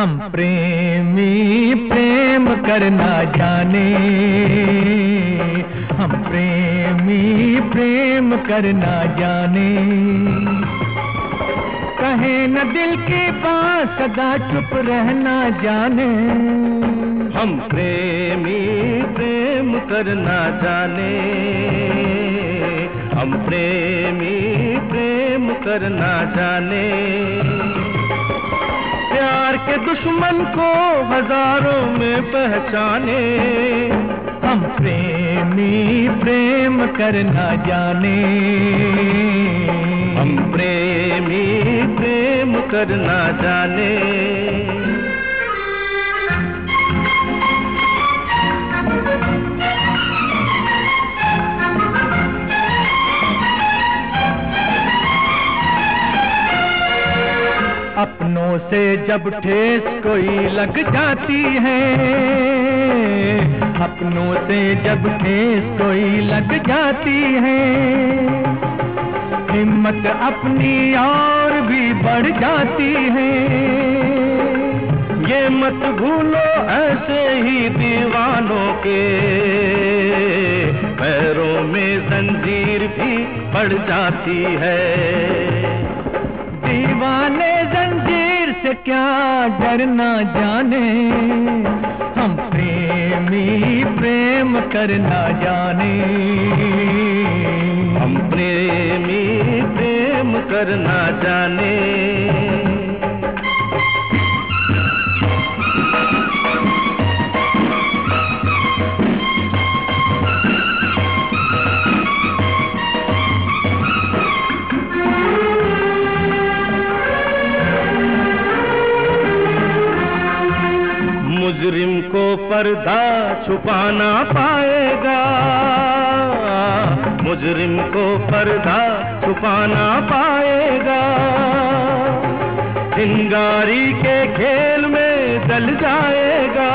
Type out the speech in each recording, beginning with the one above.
हम प्रेमी प्रेम करना जाने, हम प्रेमी प्रेम करना जाने। कहे न दिल की बात सदा चुप रहना जाने, हम प्रेमी प्रेम करना जाने, हम प्रेमी प्रेम करना जाने। प्यार के दुश्मन को हजारों में पहचाने, हम प्रेमी प्रेम करना जाने, हम प्रेमी प्रेम करना जाने। अपनों से जब ठेस कोई लग जाती है, अपनों से जब ठेस कोई लग जाती है, हिम्मत अपनी और भी बढ़ जाती है। ये मत भूलो ऐसे ही दीवानों के पैरों में जंजीर भी पड़ जाती है। दीवाने जंजीर से क्या डरना जाने, हम प्रेमी प्रेम करना जाने, हम प्रेमी प्रेम करना जाने। मुजरिम को पर्दा छुपा ना पाएगा, मुजरिम को पर्दा छुपा ना पाएगा। चिंगारी के खेल में जल जाएगा,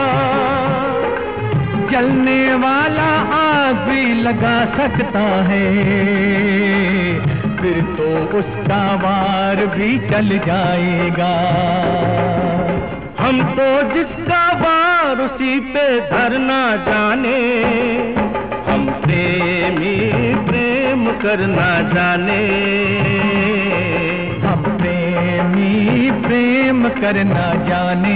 जलने वाला आग भी लगा सकता है, फिर तो उसका वार भी चल जाएगा। हम तो जिसका वार उसी पे धरना जाने, हम प्रेमी प्रेम करना जाने, हम प्रेमी प्रेम करना जाने।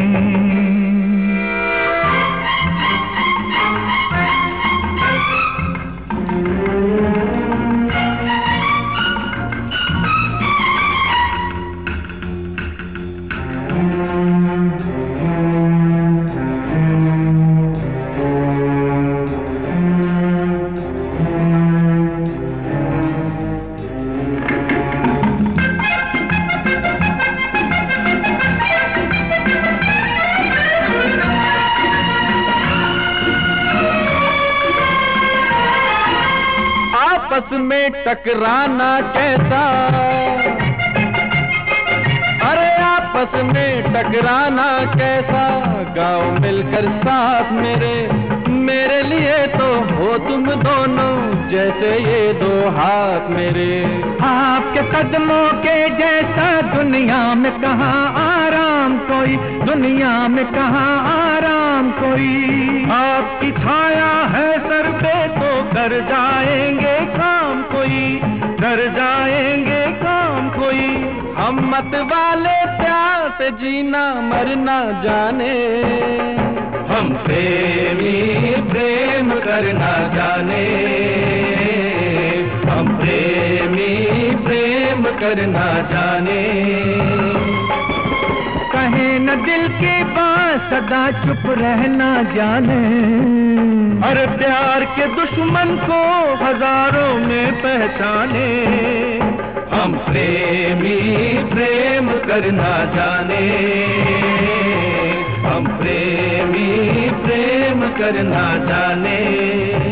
आपस में टकराना कैसा, अरे आपस में टकराना कैसा, गाँव मिलकर साथ मेरे लिए तो हो तुम दोनों जैसे ये दो हाथ मेरे। आपके कदमों के जैसा दुनिया में कहाँ आराम कोई, दुनिया में कहाँ आराम कोई। आपकी छाया है सर पे तो कर जाएंगे काम कोई, कर जाएंगे काम कोई। हम मत वाले प्यार से जीना मरना जाने, हम प्रेमी प्रेम करना जाने, हम प्रेमी प्रेम करना जाने। कहे न दिल की बात सदा चुप रहना जाने, हर प्यार के दुश्मन को हजारों में पहचाने। हम प्रेमी प्रेम करना जाने, हम प्रेमी प्रेम करना जाने।